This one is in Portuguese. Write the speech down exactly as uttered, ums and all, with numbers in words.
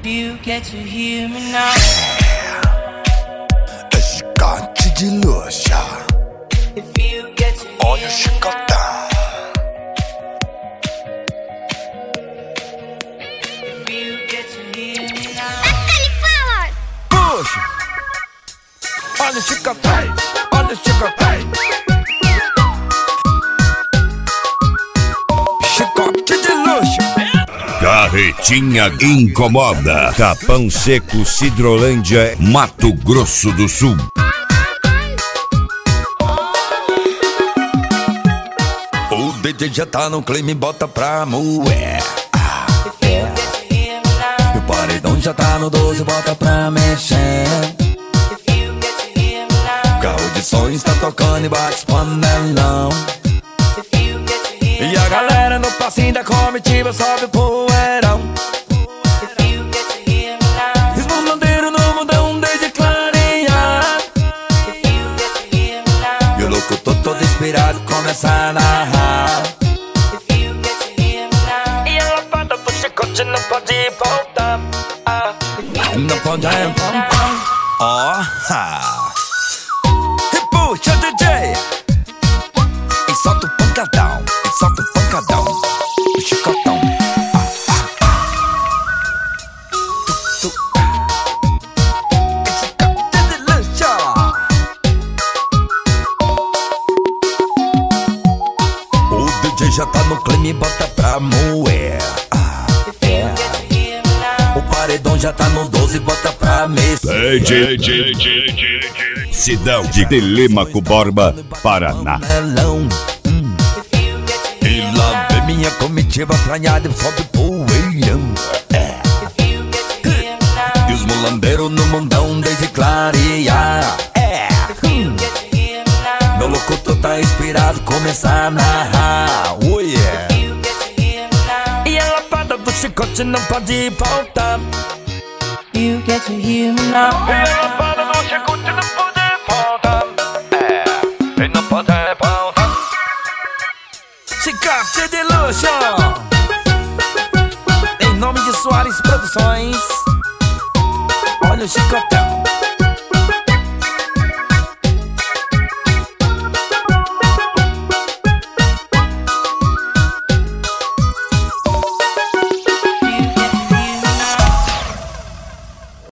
You get to hear me now. É gigante de luxo. If you get to hear Olha o chicotão. If you get to hear me now. Puxa. Olha o chicotão. Olha o chicotão. Chicote de luxo. Carretinha incomoda. Capão Seco, Sidrolândia, Mato Grosso do Sul. O D J já tá no clima, bota pra moer. If you get to hear me now. E o paredão já tá no doze, bota pra mexer. If you get to hear me now. Carro de som está tocando e bate os panelão. If you get to hear me E a galera no passinho da comitiva sobe o poeirão. If you get to hear me now. Esbundandeiro no mundão desde clarear. If you get to hear me now. E o locutor todo inspirado começa a narrar. If you get to hear me now. E a lapada do chicote não pode voltar. Ah, não pode voltar. Ó, ha. E puxa D J. E solta o pancadão. E solta o pancadão. O chicotão. Já tá no clima e bota pra moer. Ah, é. O paredão já tá no doze, bota pra mexer. D J Sidão de Telêmaco Borba, Paraná. Melão, hum. E lá vem minha comitiva tranhada e sobe o poeirão. É. E os mulandeiros no mundão desde clarear. É. Hum. Meu locutor tá inspirado, começa a narrar. Oh yeah. E a lapada do chicote não pode faltar. You get to hear me now. E a lapada do chicote não pode faltar. É, e não pode faltar. Chicote de luxo. Em nome de Soares Produções. Olha o chicotão.